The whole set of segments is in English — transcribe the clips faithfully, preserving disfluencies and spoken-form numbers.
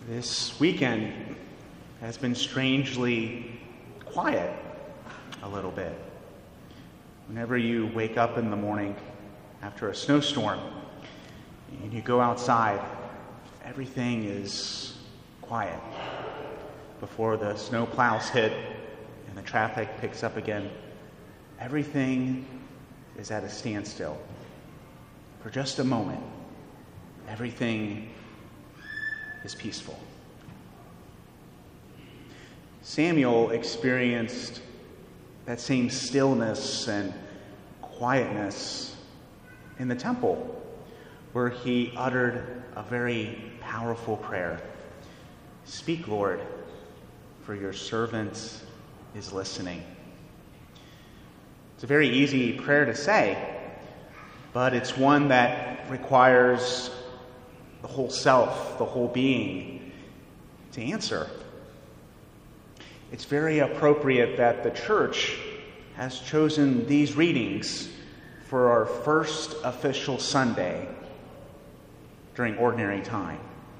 This weekend has been strangely quiet a little bit. Whenever you wake up in the morning after a snowstorm and you go outside, everything is quiet. Before the snow plows hit and the traffic picks up again, everything is at a standstill. For just a moment, everything is peaceful. Samuel experienced that same stillness and quietness in the temple, where he uttered a very powerful prayer. "Speak, Lord, for your servant is listening." It's a very easy prayer to say, but it's one that requires the whole self, the whole being, to answer. It's very appropriate that the church has chosen these readings for our first official Sunday during ordinary time.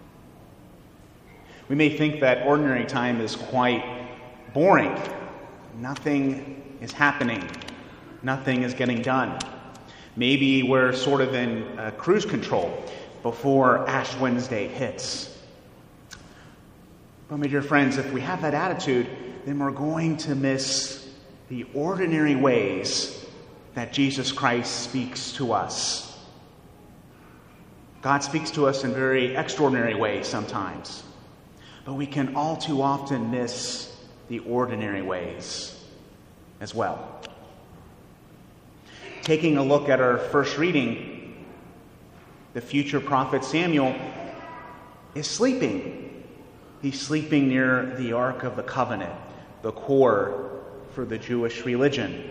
We may think that ordinary time is quite boring. Nothing is happening. Nothing is getting done. Maybe we're sort of in uh, cruise control before Ash Wednesday hits. But my dear friends, if we have that attitude, then we're going to miss the ordinary ways that Jesus Christ speaks to us. God speaks to us in very extraordinary ways sometimes, but we can all too often miss the ordinary ways as well. Taking a look at our first reading, the future prophet Samuel is sleeping. He's sleeping near the Ark of the Covenant, the core for the Jewish religion.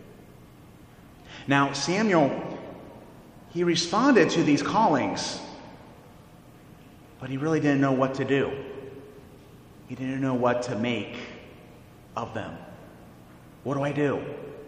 Now, Samuel, he responded to these callings, but he really didn't know what to do. He didn't know what to make of them. What do I do?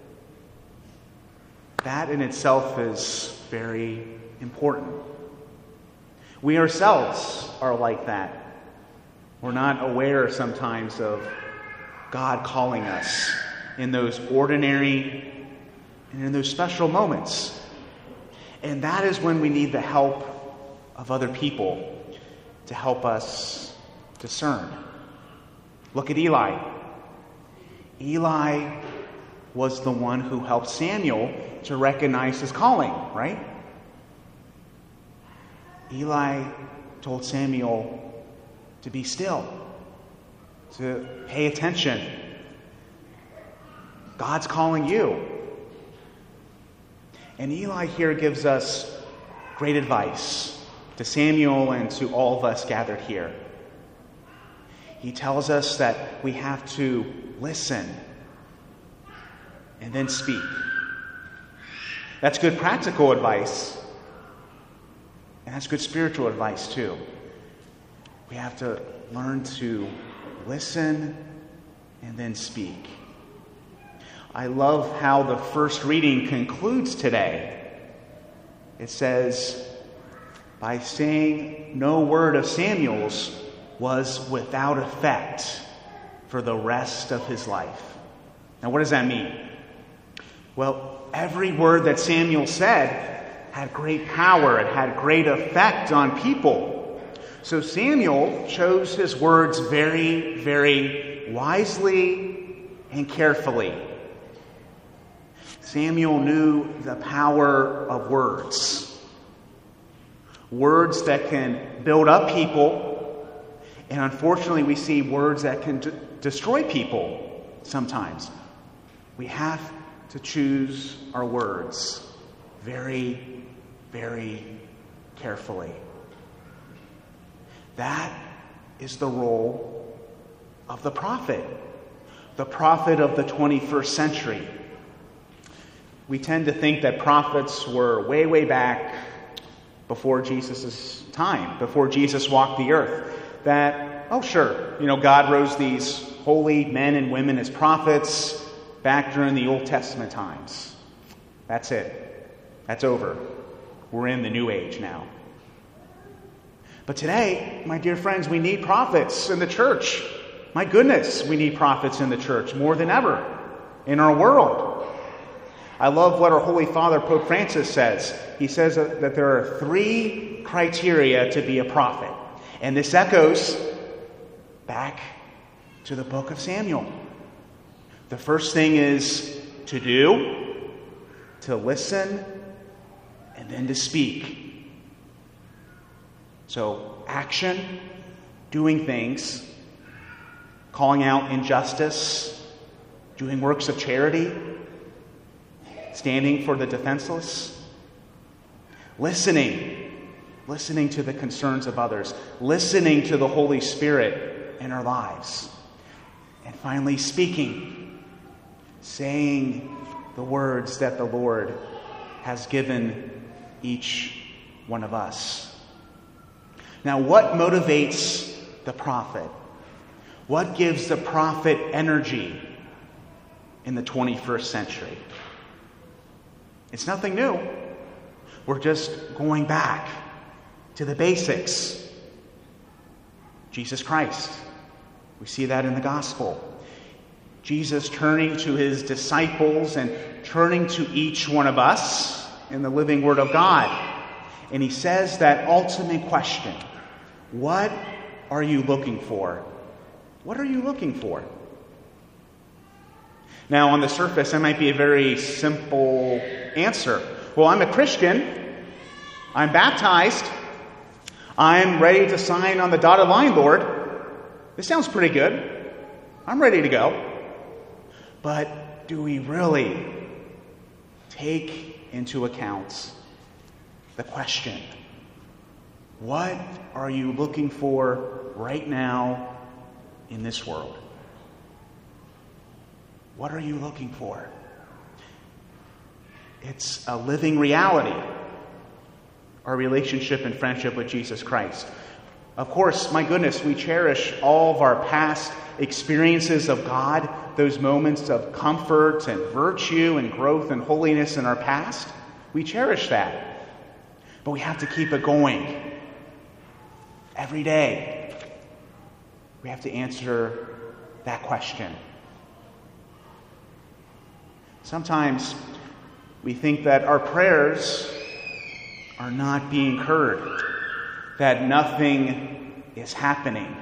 That in itself is very important. We ourselves are like that. We're not aware sometimes of God calling us in those ordinary and in those special moments. And that is when we need the help of other people to help us discern. Look at Eli. Eli was the one who helped Samuel to recognize his calling, right? Eli told Samuel to be still, to pay attention. God's calling you. And Eli here gives us great advice to Samuel and to all of us gathered here. He tells us that we have to listen and then speak. That's good practical advice, and that's good spiritual advice too. We have to learn to listen and then speak. I love how the first reading concludes today. It says, "By saying no word of Samuel's was without effect for the rest of his life." Now, what does that mean? Well, every word that Samuel said had great power. It had great effect on people. So Samuel chose his words very, very wisely and carefully. Samuel knew the power of words. Words that can build up people. And unfortunately, we see words that can d- destroy people sometimes. We have to choose our words very, very carefully. That is the role of the prophet, the prophet of the twenty-first century. We tend to think that prophets were way, way back before Jesus' time, before Jesus walked the earth. That, oh sure, you know, God rose these holy men and women as prophets back during the Old Testament times. That's it. That's over. We're in the New Age now. But today, my dear friends, we need prophets in the church. My goodness, we need prophets in the church more than ever in our world. I love what our Holy Father, Pope Francis, says. He says that there are three criteria to be a prophet. And this echoes back to the book of Samuel. The first thing is to do, to listen, and then to speak. So, action, doing things, calling out injustice, doing works of charity, standing for the defenseless, listening, listening to the concerns of others, listening to the Holy Spirit in our lives, and finally speaking, saying the words that the Lord has given each one of us. Now, what motivates the prophet? What gives the prophet energy in the twenty-first century? It's nothing new. We're just going back to the basics. Jesus Christ. We see that in the gospel. Jesus turning to his disciples and turning to each one of us in the living Word of God. And he says that ultimate question. What are you looking for? What are you looking for? Now, on the surface, that might be a very simple answer. Well, I'm a Christian. I'm baptized. I'm ready to sign on the dotted line, Lord. This sounds pretty good. I'm ready to go. But do we really take into account the question, what are you looking for right now in this world? What are you looking for? It's a living reality, our relationship and friendship with Jesus Christ. Of course, my goodness, we cherish all of our past experiences of God, those moments of comfort and virtue and growth and holiness in our past. We cherish that. But we have to keep it going. Every day, we have to answer that question. Sometimes we think that our prayers are not being heard, that nothing is happening.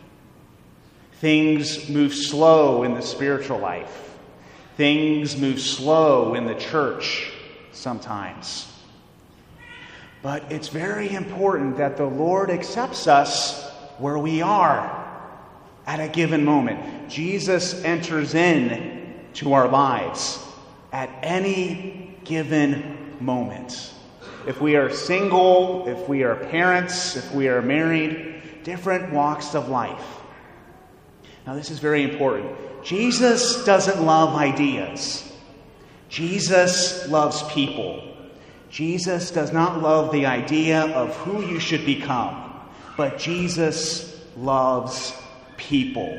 Things move slow in the spiritual life. Things move slow in the church sometimes. But it's very important that the Lord accepts us where we are at a given moment. Jesus enters in to our lives at any given moment. If we are single, if we are parents, if we are married, different walks of life. Now, this is very important. Jesus doesn't love ideas. Jesus loves people. Jesus does not love the idea of who you should become, but Jesus loves people.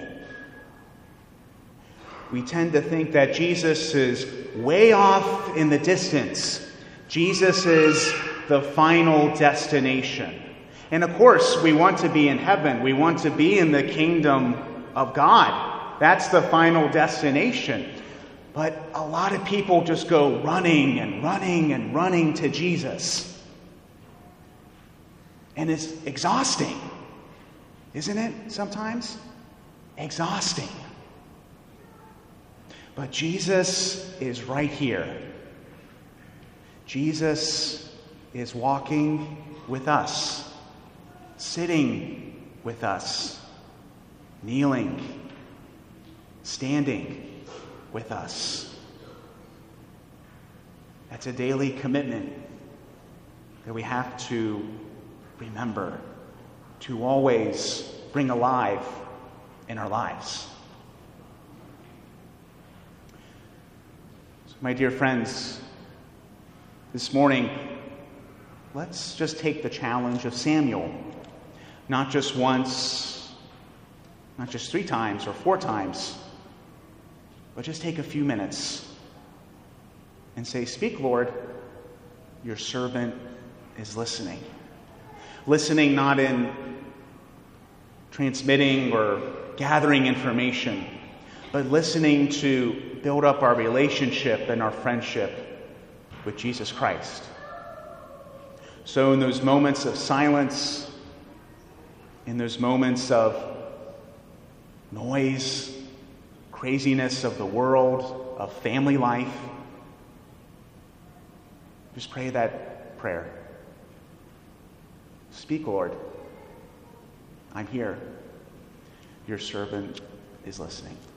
We tend to think that Jesus is way off in the distance. Jesus is the final destination. And of course, we want to be in heaven. We want to be in the kingdom of God. That's the final destination. But a lot of people just go running and running and running to Jesus. And it's exhausting, isn't it, sometimes? Exhausting. But Jesus is right here. Jesus is walking with us, sitting with us, kneeling, standing with us. That's a daily commitment that we have to remember to always bring alive in our lives. So, my dear friends, this morning, let's just take the challenge of Samuel. Not just once, not just three times or four times, but just take a few minutes and say, "Speak, Lord, your servant is listening." Listening not in transmitting or gathering information, but listening to build up our relationship and our friendship with Jesus Christ. So in those moments of silence, in those moments of noise, craziness of the world, of family life, just pray that prayer. Speak, Lord. I'm here. Your servant is listening.